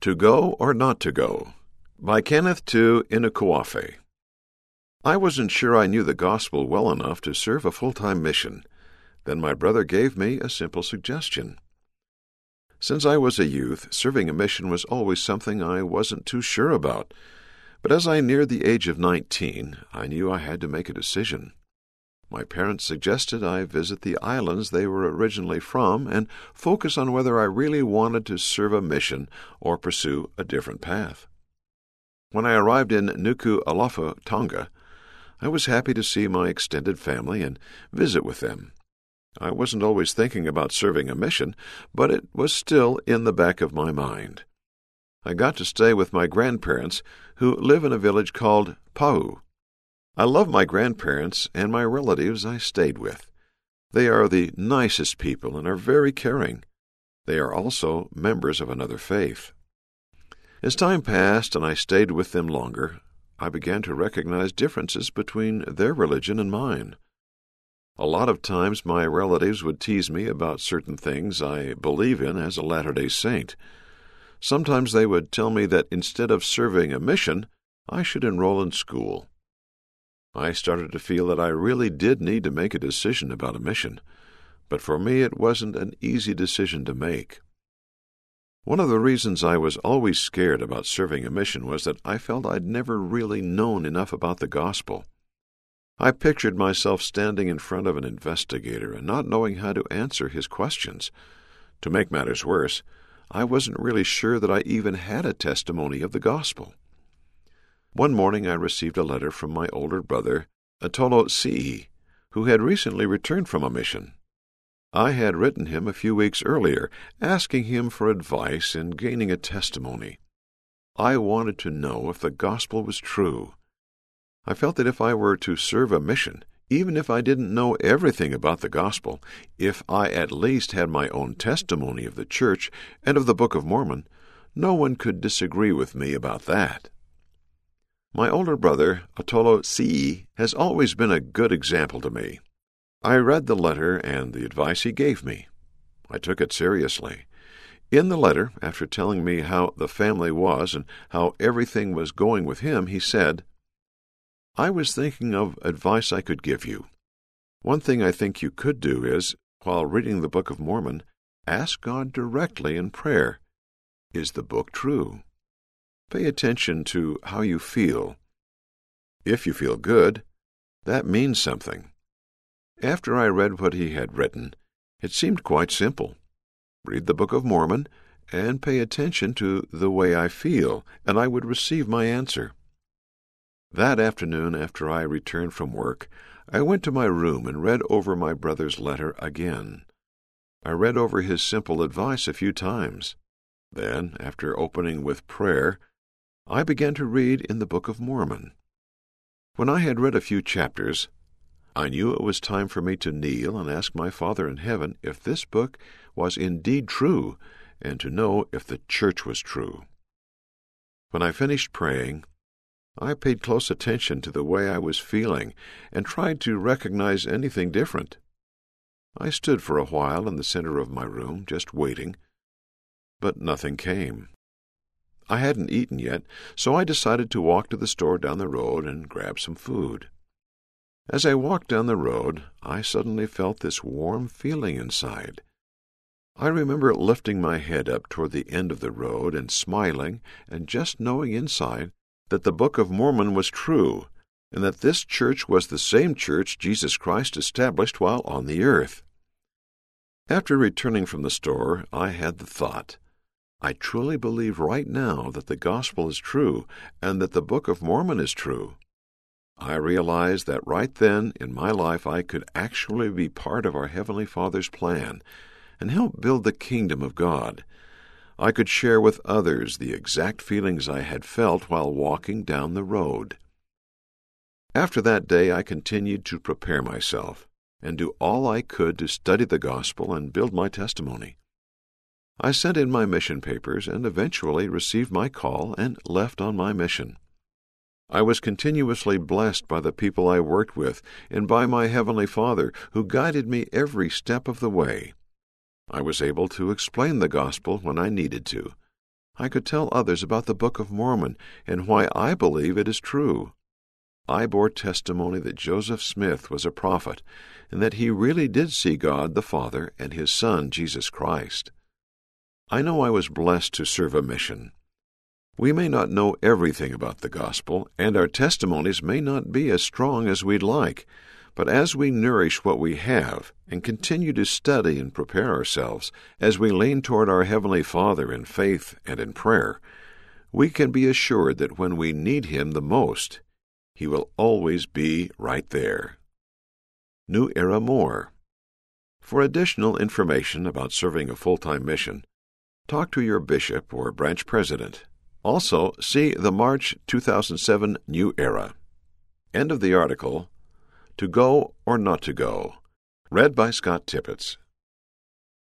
To Go or Not to Go by Kenneth Tu Inukuafe. I wasn't sure I knew the gospel well enough to serve a full-time mission. Then my brother gave me a simple suggestion. Since I was a youth, serving a mission was always something I wasn't too sure about. But as I neared the age of 19, I knew I had to make a decision. My parents suggested I visit the islands they were originally from and focus on whether I really wanted to serve a mission or pursue a different path. When I arrived in Nuku'alofa, Tonga, I was happy to see my extended family and visit with them. I wasn't always thinking about serving a mission, but it was still in the back of my mind. I got to stay with my grandparents, who live in a village called Pau. I love my grandparents and my relatives I stayed with. They are the nicest people and are very caring. They are also members of another faith. As time passed and I stayed with them longer, I began to recognize differences between their religion and mine. A lot of times my relatives would tease me about certain things I believe in as a Latter-day Saint. Sometimes they would tell me that instead of serving a mission, I should enroll in school. I started to feel that I really did need to make a decision about a mission, but for me it wasn't an easy decision to make. One of the reasons I was always scared about serving a mission was that I felt I'd never really known enough about the gospel. I pictured myself standing in front of an investigator and not knowing how to answer his questions. To make matters worse, I wasn't really sure that I even had a testimony of the gospel. One morning I received a letter from my older brother, Atolo Si'i, who had recently returned from a mission. I had written him a few weeks earlier, asking him for advice in gaining a testimony. I wanted to know if the gospel was true. I felt that if I were to serve a mission, even if I didn't know everything about the gospel, if I at least had my own testimony of the church and of the Book of Mormon, no one could disagree with me about that. My older brother, Atolo Si'i, has always been a good example to me. I read the letter and the advice he gave me. I took it seriously. In the letter, after telling me how the family was and how everything was going with him, he said, "I was thinking of advice I could give you. One thing I think you could do is, while reading the Book of Mormon, ask God directly in prayer, 'Is the book true?' Pay attention to how you feel. If you feel good, that means something." After I read what he had written, it seemed quite simple. Read the Book of Mormon and pay attention to the way I feel, and I would receive my answer. That afternoon, after I returned from work, I went to my room and read over my brother's letter again. I read over his simple advice a few times. Then, after opening with prayer, I began to read in the Book of Mormon. When I had read a few chapters, I knew it was time for me to kneel and ask my Father in heaven if this book was indeed true, and to know if the church was true. When I finished praying, I paid close attention to the way I was feeling and tried to recognize anything different. I stood for a while in the center of my room, just waiting, but nothing came. I hadn't eaten yet, so I decided to walk to the store down the road and grab some food. As I walked down the road, I suddenly felt this warm feeling inside. I remember lifting my head up toward the end of the road and smiling and just knowing inside that the Book of Mormon was true and that this church was the same church Jesus Christ established while on the earth. After returning from the store, I had the thought, I truly believe right now that the gospel is true and that the Book of Mormon is true. I realized that right then in my life I could actually be part of our Heavenly Father's plan and help build the kingdom of God. I could share with others the exact feelings I had felt while walking down the road. After that day, I continued to prepare myself and do all I could to study the gospel and build my testimony. I sent in my mission papers and eventually received my call and left on my mission. I was continuously blessed by the people I worked with and by my Heavenly Father, who guided me every step of the way. I was able to explain the gospel when I needed to. I could tell others about the Book of Mormon and why I believe it is true. I bore testimony that Joseph Smith was a prophet and that he really did see God the Father and His Son, Jesus Christ. I know I was blessed to serve a mission. We may not know everything about the gospel, and our testimonies may not be as strong as we'd like, but as we nourish what we have and continue to study and prepare ourselves as we lean toward our Heavenly Father in faith and in prayer, we can be assured that when we need Him the most, He will always be right there. New Era More. For additional information about serving a full-time mission, talk to your bishop or branch president. Also, see the March 2007 New Era. End of the article. To Go or Not to Go. Read by Scott Tippett.